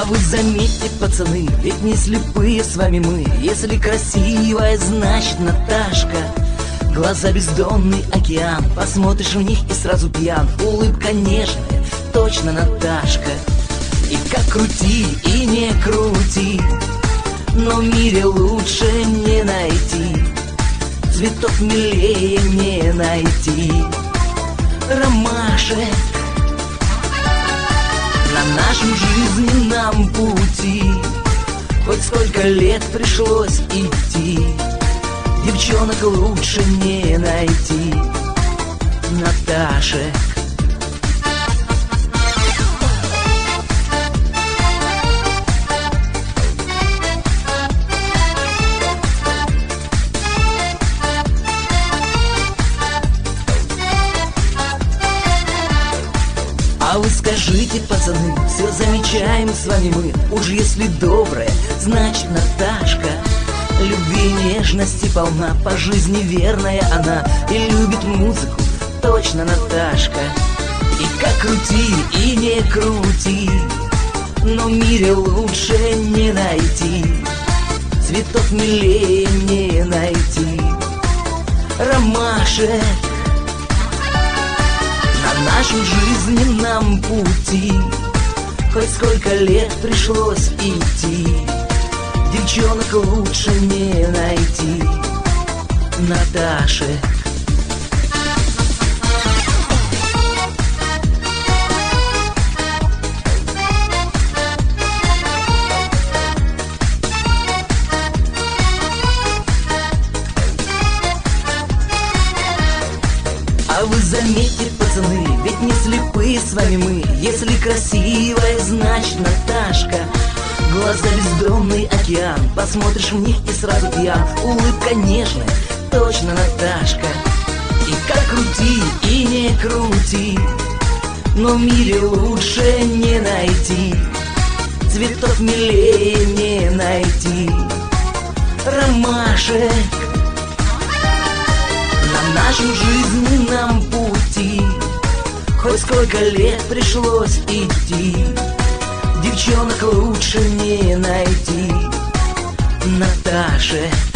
вы заметьте, пацаны, ведь не слепые с вами мы. Если красивая, значит Наташка. Глаза бездонный океан, посмотришь в них и сразу пьян. Улыбка нежная, точно Наташка. И как крути, и не крути, но в мире лучше не найти. Цветов милее не найти. Ромашек на нашем жизненном пути, хоть сколько лет пришлось идти, девчонок лучше не найти. Наташек. А вы скажите, пацаны, все замечаем с вами мы. Уж если добрая, значит Наташка. Любви и нежности полна, по жизни верная она, и любит музыку, точно Наташка. И как крути, и не крути, но в мире лучше не найти. Цветов милее не найти. Ромашек на нашем жизненном пути, хоть сколько лет пришлось идти, девчонок лучше не найти. Наташек. А вы заметьте, пацаны, ведь не слепые с вами мы. Если красивая, значит Наташка. Глаза бездонный океан, посмотришь в них и сразу пьян. Улыбка нежная, точно Наташка. И как крути, и не крути, но в мире лучше не найти. Цветов милее не найти. Ромашек на нашем жизненном пути, хоть сколько лет пришлось идти, девчонок лучше не найти. Наташек.